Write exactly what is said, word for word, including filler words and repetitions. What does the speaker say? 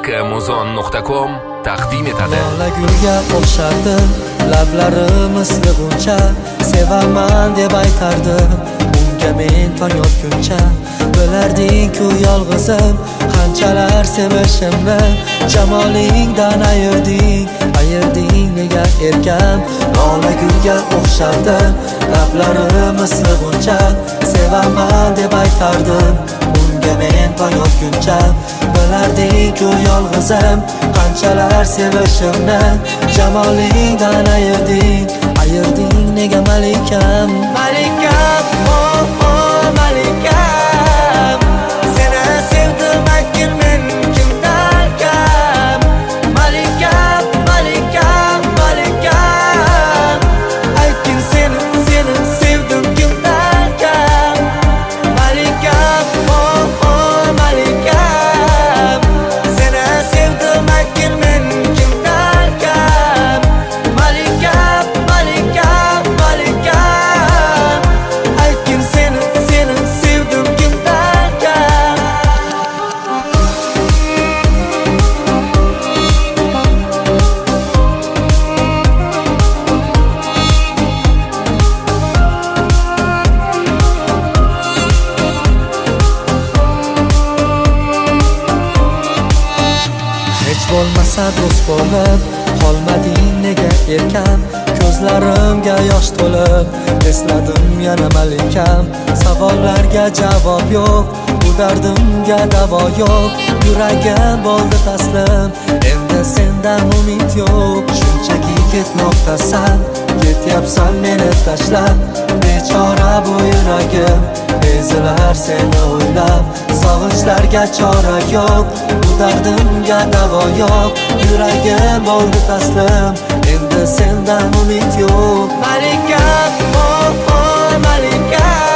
Kamuzon nuqta com taqdim etadi. Lola gulga o'xshardi, lablari mislig'uncha, sevaman deb aytardim unga men tong otguncha. Bilarding-ku yolg'izim, qanchalar sevishimni, jamolingdan ayirding, ayirding nega erkam. Lola gulga o'xshardi, lablari mislig'uncha, sevaman deb aytardim unga men tong otguncha. Bilarding-ku yolg'izim, qanchalar sevishimni, jamolingdan ayirding, ayirding nega malikam. Malikam, oh oh malikam, seni sevdim aytgin men kimdan kam. Malikam, malikam, malikam, aytgin seni, seni sevdim kimdan kam. Malikam, oh oh malikam, seni sevdim aytgin men kimdan kam. Malikam, malikam, malikam, aytgin seni, seni sevdim kimdan kam. Hech bo'lmasa do'st bo'lib qolmading nega erkam. Ko'zlarimga yosh to'lib esladim yana malikam. Savollarga javob yo'q, bu dardimga davo yo'q. Yuragim bo'ldi taslim, endi sendan umid yo'q. Shunchaki ketmoqdasan, ketyapsan meni tashlab. Bechora bu yuragim ezilar seni o'ylab. Sog'inchlarga chora yo'q, bu dardimga davo yo'q. Yuragim bo'ldi taslim, endi sendan umid yo'q. Malikam, oh oh malikam,